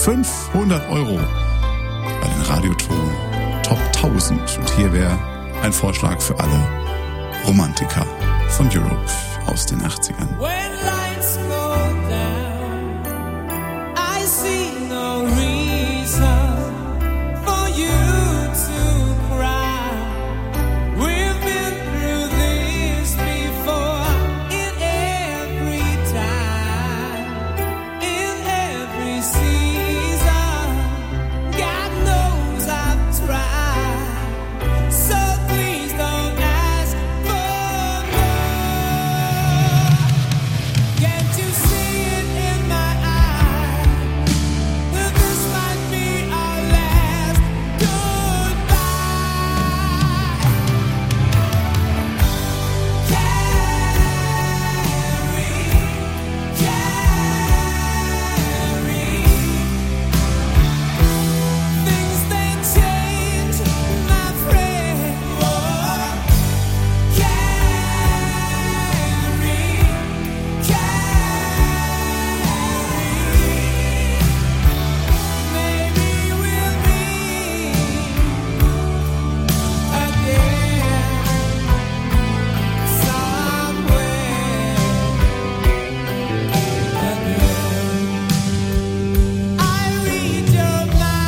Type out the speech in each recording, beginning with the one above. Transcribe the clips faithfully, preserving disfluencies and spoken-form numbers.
fünfhundert Euro bei den Radioton Top tausend. Und hier wäre ein Vorschlag für alle Romantiker von Europe aus den achtzigern. When lights go down, I see no reason for you to cry. We've been through this before, in every time, in every season. God knows I've tried, so please don't ask for more. Can't you see it in my eyes, that this might be our last goodbye? Carry, carry, things they change, my friend. Oh, carry, carry, maybe we'll meet again somewhere again. I read your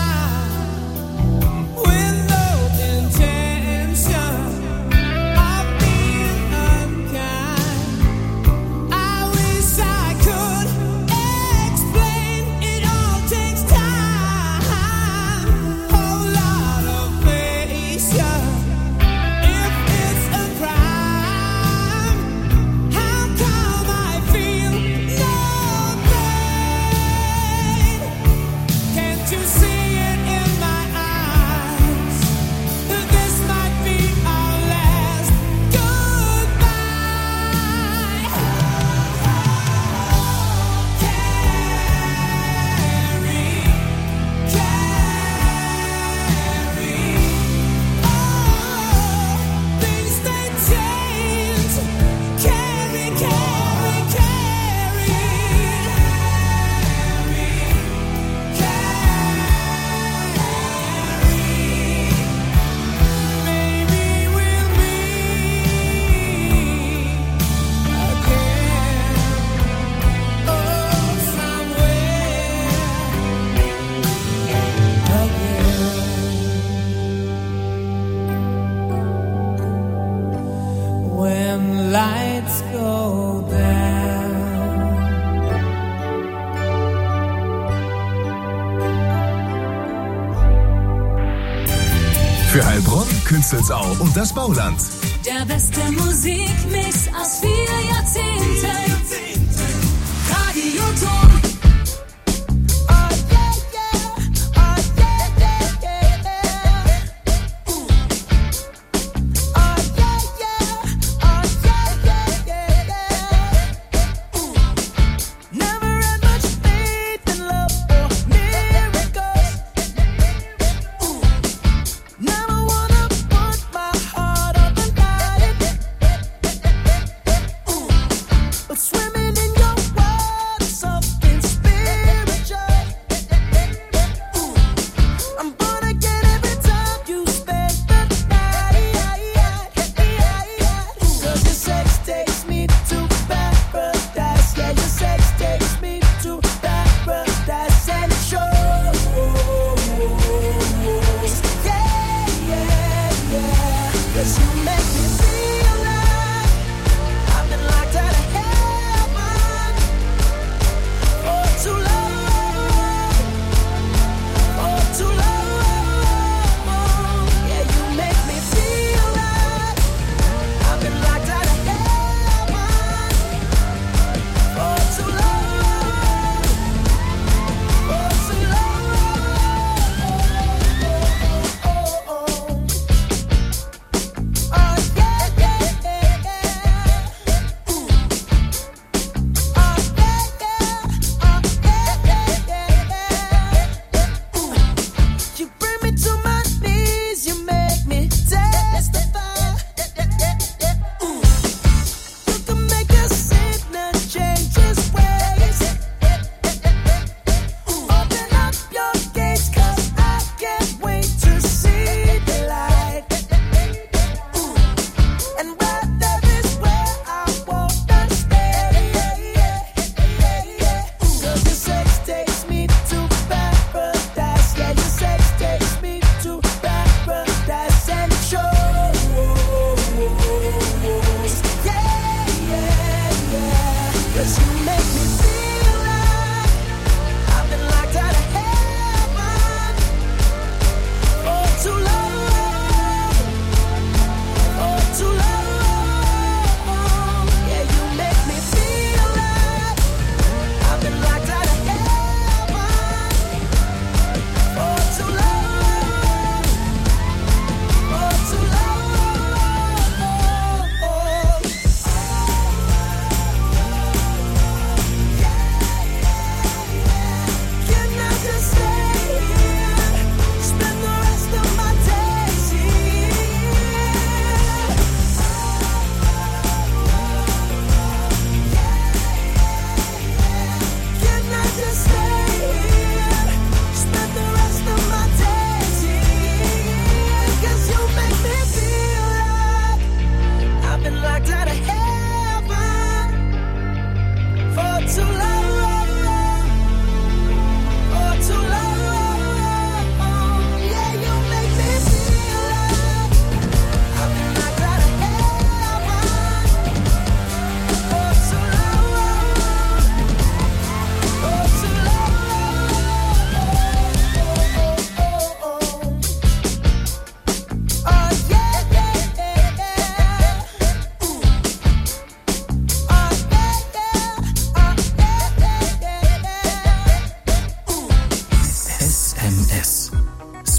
mind with no intention of being unkind. I wish I could explain. It all takes time, whole lot of patience. If it's a crime, how come I feel no pain? Can't you see it in my eyes, that this might be our last goodbye? Carry, carry, oh, things they change. Carry, carry, carry, carry. Maybe we'll meet again, oh, somewhere again. When lights go down, Für Heilbronn, Künzelsau und das Bauland. Der beste Musikmix aus vier Jahrzehnten. Radioton. Never had much faith in love or miracles. Never wanna put my heart on the line. But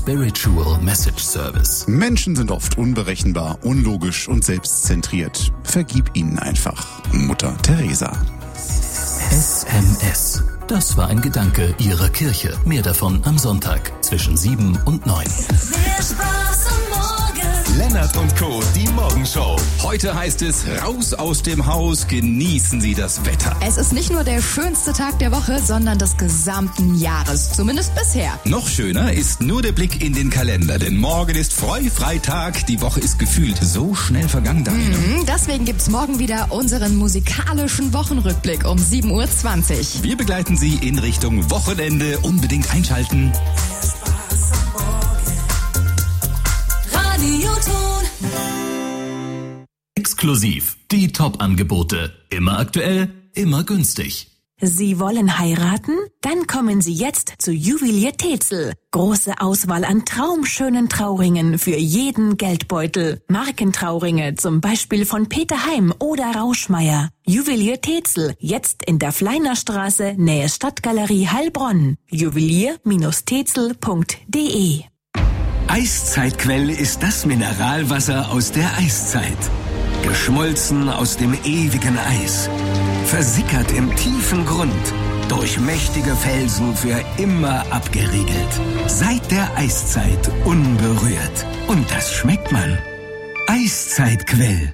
Spiritual Message Service. Menschen sind oft unberechenbar, unlogisch und selbstzentriert. Vergib ihnen einfach. Mutter Teresa. S M S. Das war ein Gedanke Ihrer Kirche. Mehr davon am Sonntag zwischen sieben und neun. Viel Spaß am Morgen. Lennart und Co., die Morgenshow. Heute heißt es, raus aus dem Haus, genießen Sie das Wetter. Es ist nicht nur der schönste Tag der Woche, sondern des gesamten Jahres. Zumindest bisher. Noch schöner ist nur der Blick in den Kalender, denn morgen ist Freu-Freitag. Die Woche ist gefühlt so schnell vergangen, Daniela. Mhm, deswegen gibt's morgen wieder unseren musikalischen Wochenrückblick um sieben Uhr zwanzig. Wir begleiten Sie in Richtung Wochenende. Unbedingt einschalten. Radioton. Exklusiv. Die Top-Angebote. Immer aktuell, immer günstig. Sie wollen heiraten? Dann kommen Sie jetzt zu Juwelier Tetzel. Große Auswahl an traumschönen Trauringen für jeden Geldbeutel. Markentrauringe, zum Beispiel von Peter Heim oder Rauschmeier. Juwelier Tetzel, jetzt in der Fleinerstraße, Nähe Stadtgalerie Heilbronn. juwelier Tetzel punkt de. Eiszeitquell ist das Mineralwasser aus der Eiszeit. Geschmolzen aus dem ewigen Eis. Versickert im tiefen Grund. Durch mächtige Felsen für immer abgeriegelt. Seit der Eiszeit unberührt. Und das schmeckt man. Eiszeitquell.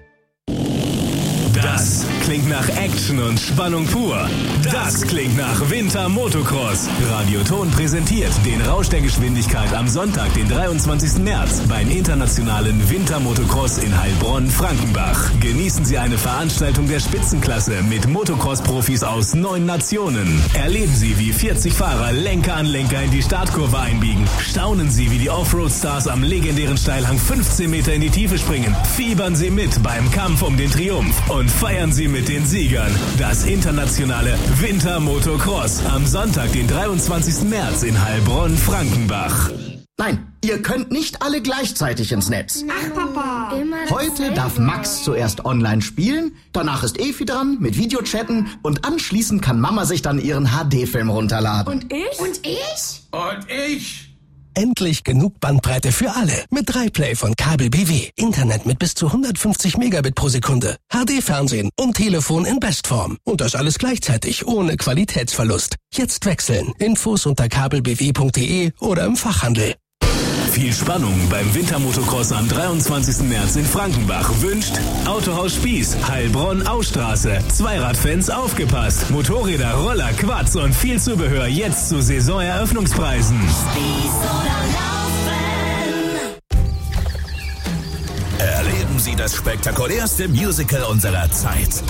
Das klingt nach Action und Spannung pur. Das klingt nach Winter Motocross. Radioton präsentiert den Rausch der Geschwindigkeit am Sonntag, den dreiundzwanzigsten März beim internationalen Winter Motocross in Heilbronn-Frankenbach. Genießen Sie eine Veranstaltung der Spitzenklasse mit Motocross-Profis aus neun Nationen. Erleben Sie, wie vierzig Fahrer Lenker an Lenker in die Startkurve einbiegen. Staunen Sie, wie die Offroad-Stars am legendären Steilhang fünfzehn Meter in die Tiefe springen. Fiebern Sie mit beim Kampf um den Triumph. Und feiern Sie mit den Siegern das internationale Winter Motocross am Sonntag, den dreiundzwanzigsten März in Heilbronn-Frankenbach. Nein, ihr könnt nicht alle gleichzeitig ins Netz. Ach, Papa. Heute darf Max zuerst online spielen, danach ist Efi dran mit Videochatten und anschließend kann Mama sich dann ihren H D-Film runterladen. Und ich? Und ich? Und ich? Endlich genug Bandbreite für alle. Mit drei Play von Kabel B W. Internet mit bis zu hundertfünfzig Megabit pro Sekunde. H D-Fernsehen und Telefon in Bestform. Und das alles gleichzeitig ohne Qualitätsverlust. Jetzt wechseln. Infos unter kabel b w punkt de oder im Fachhandel. Viel Spannung beim Wintermotocross am dreiundzwanzigsten März in Frankenbach wünscht Autohaus Spieß, Heilbronn-Austraße. Zweiradfans aufgepasst. Motorräder, Roller, Quads und viel Zubehör jetzt zu Saisoneröffnungspreisen. Spieß oder laufen. Erleben Sie das spektakulärste Musical unserer Zeit.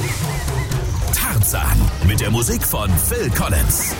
Tarzan mit der Musik von Phil Collins.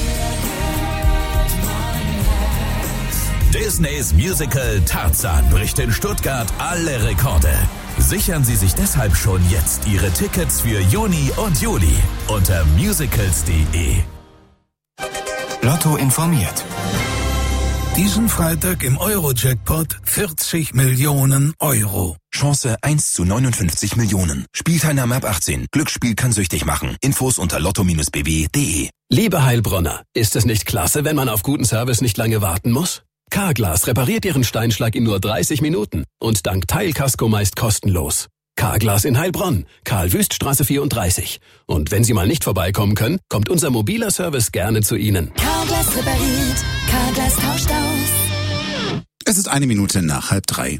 Disneys Musical Tarzan bricht in Stuttgart alle Rekorde. Sichern Sie sich deshalb schon jetzt Ihre Tickets für Juni und Juli unter musicals punkt de. Lotto informiert. Diesen Freitag im Euro-Jackpot vierzig Millionen Euro. Chance eins zu neunundfünfzig Millionen. Spielteilnahme ab achtzehn. Glücksspiel kann süchtig machen. Infos unter lotto Bindestrich b w punkt de. Liebe Heilbronner, ist es nicht klasse, wenn man auf guten Service nicht lange warten muss? Carglass repariert Ihren Steinschlag in nur dreißig Minuten und dank Teilkasko meist kostenlos. Carglass in Heilbronn, Karl-Wüst-Straße vierunddreißig. Und wenn Sie mal nicht vorbeikommen können, kommt unser mobiler Service gerne zu Ihnen. Carglass repariert, Carglass tauscht aus. Es ist eine Minute nach halb drei.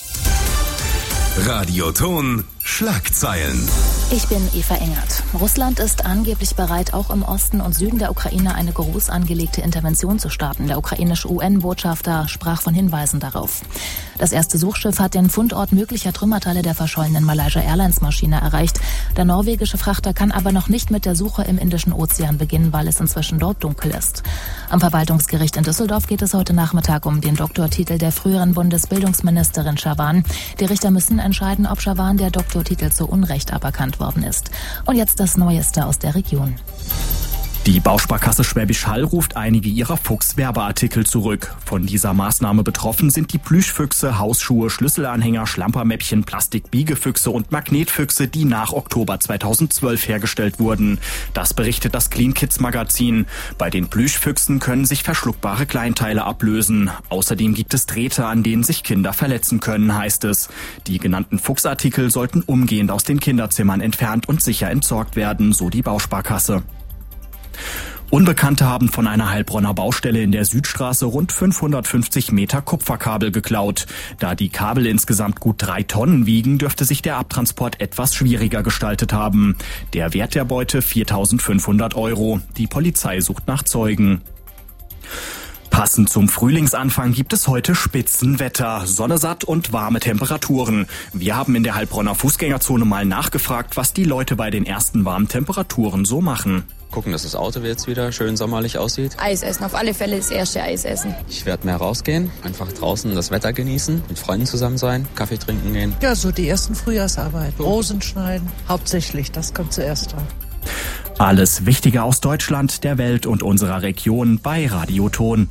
Radioton Schlagzeilen. Ich bin Eva Engert. Russland ist angeblich bereit, auch im Osten und Süden der Ukraine eine groß angelegte Intervention zu starten. Der ukrainische U N-Botschafter sprach von Hinweisen darauf. Das erste Suchschiff hat den Fundort möglicher Trümmerteile der verschollenen Malaysia Airlines-Maschine erreicht. Der norwegische Frachter kann aber noch nicht mit der Suche im Indischen Ozean beginnen, weil es inzwischen dort dunkel ist. Am Verwaltungsgericht in Düsseldorf geht es heute Nachmittag um den Doktortitel der früheren Bundesbildungsministerin Schawan. Die Richter müssen entscheiden, ob Schawan der Doktortitel zu Unrecht aberkannt worden ist. Und jetzt das Neueste aus der Region. Die Bausparkasse Schwäbisch Hall ruft einige ihrer Fuchs-Werbeartikel zurück. Von dieser Maßnahme betroffen sind die Plüschfüchse, Hausschuhe, Schlüsselanhänger, Schlampermäppchen, Plastikbiegefüchse und Magnetfüchse, die nach Oktober zweitausendzwölf hergestellt wurden. Das berichtet das Clean Kids Magazin. Bei den Plüschfüchsen können sich verschluckbare Kleinteile ablösen. Außerdem gibt es Drähte, an denen sich Kinder verletzen können, heißt es. Die genannten Fuchsartikel sollten umgehend aus den Kinderzimmern entfernt und sicher entsorgt werden, so die Bausparkasse. Unbekannte haben von einer Heilbronner Baustelle in der Südstraße rund fünfhundertfünfzig Meter Kupferkabel geklaut. Da die Kabel insgesamt gut drei Tonnen wiegen, dürfte sich der Abtransport etwas schwieriger gestaltet haben. Der Wert der Beute viertausendfünfhundert Euro. Die Polizei sucht nach Zeugen. Passend zum Frühlingsanfang gibt es heute Spitzenwetter, Sonne satt und warme Temperaturen. Wir haben in der Heilbronner Fußgängerzone mal nachgefragt, was die Leute bei den ersten warmen Temperaturen so machen. Gucken, dass das Auto jetzt wieder schön sommerlich aussieht. Eis essen, auf alle Fälle das erste Eis essen. Ich werde mehr rausgehen, einfach draußen das Wetter genießen, mit Freunden zusammen sein, Kaffee trinken gehen. Ja, so die ersten Frühjahrsarbeiten, Rosen schneiden, hauptsächlich, das kommt zuerst dran. Alles Wichtige aus Deutschland, der Welt und unserer Region bei Radioton.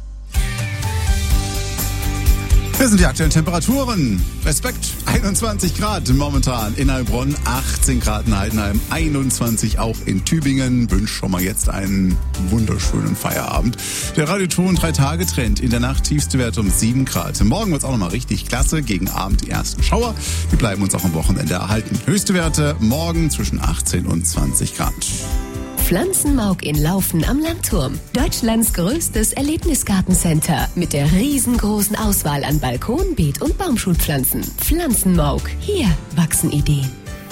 Wir sind die aktuellen Temperaturen. Respekt, einundzwanzig Grad momentan in Heilbronn, achtzehn Grad in Heidenheim, einundzwanzig auch in Tübingen. Wünsche schon mal jetzt einen wunderschönen Feierabend. Der Radioton drei Tage Trend, in der Nacht tiefste Werte um sieben Grad. Morgen wird es auch nochmal richtig klasse, gegen Abend die ersten Schauer. Die bleiben uns auch am Wochenende erhalten. Höchste Werte morgen zwischen achtzehn und zwanzig Grad. Pflanzenmauk in Laufen am Landturm. Deutschlands größtes Erlebnisgartencenter mit der riesengroßen Auswahl an Balkon-, Beet- und Baumschulpflanzen. Pflanzenmauk. Hier wachsen Ideen.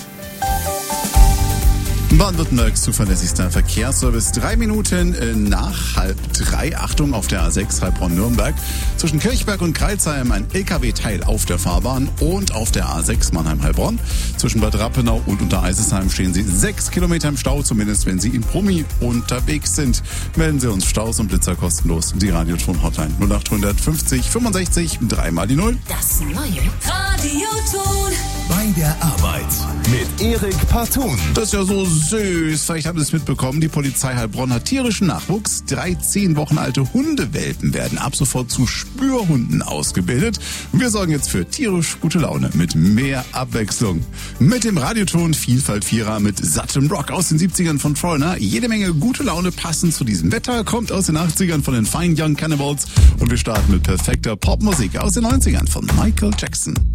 Baden-Württembergs zuverlässigster Verkehrsservice. Drei Minuten nach halb drei. Achtung, auf der A sechs Heilbronn-Nürnberg. Zwischen Kirchberg und Kreilsheim ein L K W-Teil auf der Fahrbahn und auf der A sechs Mannheim-Heilbronn. Zwischen Bad Rappenau und Untereisesheim stehen Sie sechs Kilometer im Stau, zumindest wenn Sie in Brummi unterwegs sind. Melden Sie uns Staus und Blitzer kostenlos. Die Radioton-Hotline null acht fünfzig fünfundsechzig dreimal die Null. Das neue Radioton. Bei der Arbeit mit Erik Partun. Das ist ja so süß. Vielleicht haben Sie es mitbekommen. Die Polizei Heilbronn hat tierischen Nachwuchs. Drei zehn Wochen alte Hundewelpen werden ab sofort zu Spürhunden ausgebildet. Und wir sorgen jetzt für tierisch gute Laune mit mehr Abwechslung. Mit dem Radioton Vielfalt Vierer mit sattem Rock aus den siebzigern von Trollner. Jede Menge gute Laune passend zu diesem Wetter. Kommt aus den achtzigern von den Fine Young Cannibals. Und wir starten mit perfekter Popmusik aus den neunzigern von Michael Jackson.